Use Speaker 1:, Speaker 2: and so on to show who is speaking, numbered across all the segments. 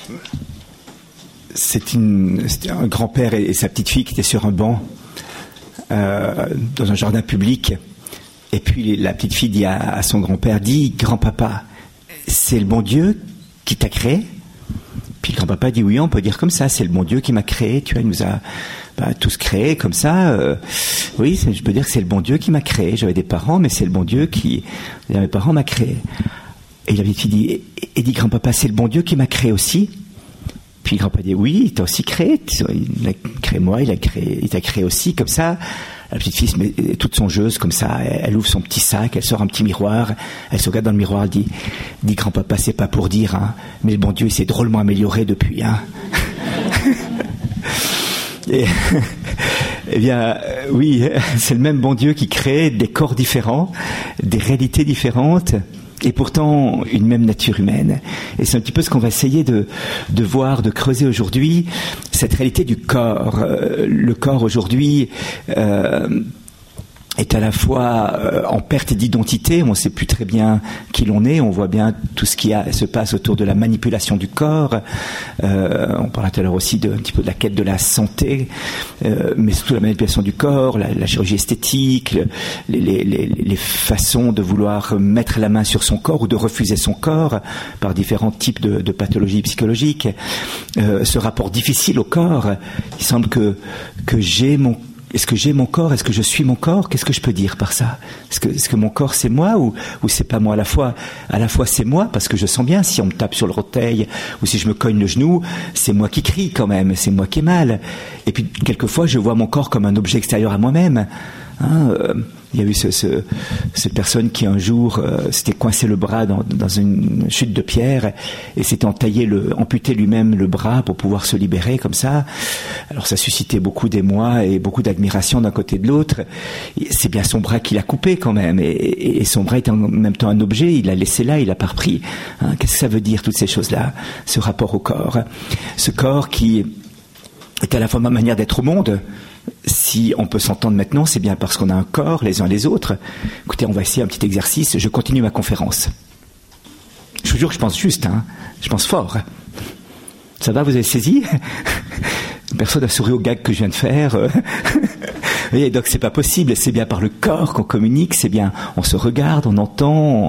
Speaker 1: c'était un grand-père et sa petite-fille qui étaient sur un banc dans un jardin public. Et puis la petite-fille dit à son grand-père, dis, grand-papa, c'est le bon Dieu qui t'a créé? Puis le grand-papa dit, oui, on peut dire comme ça, c'est le bon Dieu qui m'a créé, tu vois, il nous a tous créés comme ça. Oui, je peux dire que c'est le bon Dieu qui m'a créé. J'avais des parents, mais c'est le bon Dieu mes parents m'a créé. Et la petite fille dit, grand-papa, c'est le bon Dieu qui m'a créé aussi? Puis le grand-papa dit, oui, il t'a aussi créé. Il a créé moi, il t'a créé aussi, comme ça. La petite fille se met toute songeuse, comme ça, elle ouvre son petit sac, elle sort un petit miroir, elle se regarde dans le miroir, elle dit, grand-papa, c'est pas pour dire, hein, mais le bon Dieu, il s'est drôlement amélioré depuis, hein. Eh bien, oui, c'est le même bon Dieu qui crée des corps différents, des réalités différentes, et pourtant une même nature humaine. Et c'est un petit peu ce qu'on va essayer de voir, de creuser aujourd'hui, cette réalité du corps. Le corps aujourd'hui est à la fois en perte d'identité, on ne sait plus très bien qui l'on est, on voit bien tout ce qui se passe autour de la manipulation du corps, on parlait tout à l'heure aussi un petit peu de la quête de la santé, mais surtout la manipulation du corps, la chirurgie esthétique, les façons de vouloir mettre la main sur son corps ou de refuser son corps par différents types de pathologies psychologiques, ce rapport difficile au corps. Il semble que est-ce que j'ai mon corps? Est-ce que je suis mon corps? Qu'est-ce que je peux dire par ça? Est-ce que mon corps c'est moi ou c'est pas moi? À la fois c'est moi parce que je sens bien si on me tape sur le orteil ou si je me cogne le genou, c'est moi qui crie quand même, c'est moi qui ai mal. Et puis quelquefois je vois mon corps comme un objet extérieur à moi-même. Il y a eu cette personne qui un jour s'était coincé le bras dans une chute de pierre et s'était amputé lui-même le bras pour pouvoir se libérer comme ça. Alors ça suscitait beaucoup d'émoi et beaucoup d'admiration d'un côté et de l'autre. C'est bien son bras qu'il a coupé quand même et son bras était en même temps un objet, il l'a laissé là, il l'a pas repris. Qu'est-ce que ça veut dire toutes ces choses-là, ce rapport au corps? Ce corps qui est à la fois ma manière d'être au monde. Si on peut s'entendre maintenant, c'est bien parce qu'on a un corps les uns les autres. Écoutez, on va essayer un petit exercice. Je continue ma conférence. Je vous jure que je pense juste, hein. Je pense fort. Ça va, vous avez saisi? Personne n'a souri au gag que je viens de faire. Et donc c'est pas possible, c'est bien par le corps qu'on communique, c'est bien, on se regarde, on entend,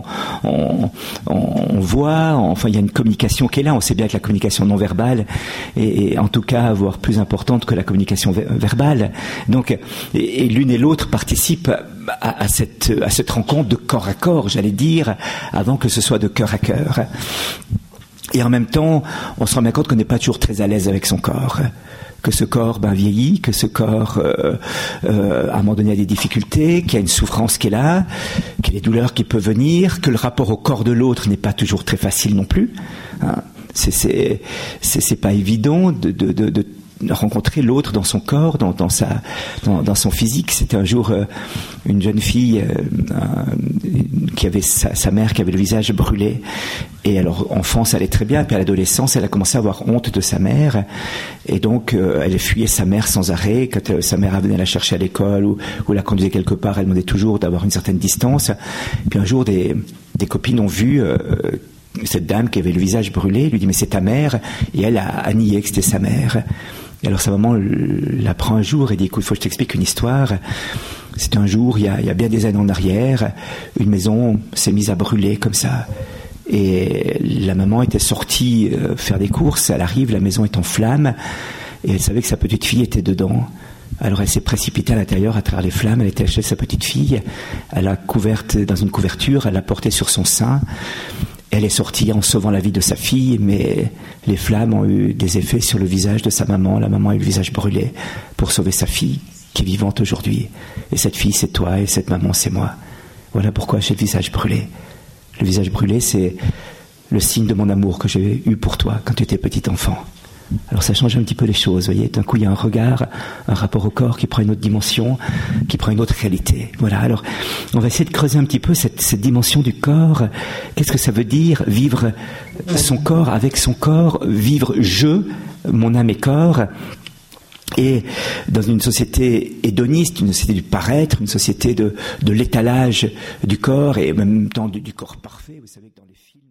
Speaker 1: on voit, enfin il y a une communication qui est là, on sait bien que la communication non verbale est en tout cas voire plus importante que la communication verbale. Donc et l'une et l'autre participent à cette rencontre de corps à corps, j'allais dire, avant que ce soit de cœur à cœur. Et en même temps, on se rend bien compte qu'on n'est pas toujours très à l'aise avec son corps. Que ce corps vieillit, que ce corps à un moment donné a des difficultés, qu'il y a une souffrance qui est là, qu'il y a des douleurs qui peuvent venir, que le rapport au corps de l'autre n'est pas toujours très facile non plus. Hein. C'est pas évident de rencontrer l'autre dans son corps, dans son physique. C'était un jour une jeune fille qui avait sa mère qui avait le visage brûlé. Et alors, enfance, ça allait très bien. Puis à l'adolescence, elle a commencé à avoir honte de sa mère. Et donc, elle fuyait sa mère sans arrêt. Quand sa mère venait la chercher à l'école ou la conduisait quelque part, elle demandait toujours d'avoir une certaine distance. Puis un jour, des copines ont vu cette dame qui avait le visage brûlé, lui dit « Mais c'est ta mère ?» Et elle a nié que c'était sa mère. Et alors sa maman l'apprend un jour et dit « Écoute, il faut que je t'explique une histoire. C'était un jour, il y a bien des années en arrière, une maison s'est mise à brûler comme ça. Et la maman était sortie faire des courses, elle arrive, la maison est en flammes, et elle savait que sa petite fille était dedans. Alors elle s'est précipitée à l'intérieur à travers les flammes, elle était chez sa petite fille, elle l'a couverte dans une couverture, elle l'a portée sur son sein. Elle est sortie en sauvant la vie de sa fille, mais les flammes ont eu des effets sur le visage de sa maman. La maman a eu le visage brûlé pour sauver sa fille, qui est vivante aujourd'hui. Et cette fille, c'est toi, et cette maman, c'est moi. Voilà pourquoi j'ai le visage brûlé. Le visage brûlé, c'est le signe de mon amour que j'ai eu pour toi quand tu étais petit enfant. Alors ça change un petit peu les choses, vous voyez. D'un coup, il y a un regard, un rapport au corps qui prend une autre dimension, qui prend une autre réalité. Voilà, alors on va essayer de creuser un petit peu cette dimension du corps. Qu'est-ce que ça veut dire vivre son corps avec son corps, vivre mon âme et corps. Et dans une société hédoniste, une société du paraître, une société de l'étalage du corps et en même temps du corps parfait, vous savez que dans les films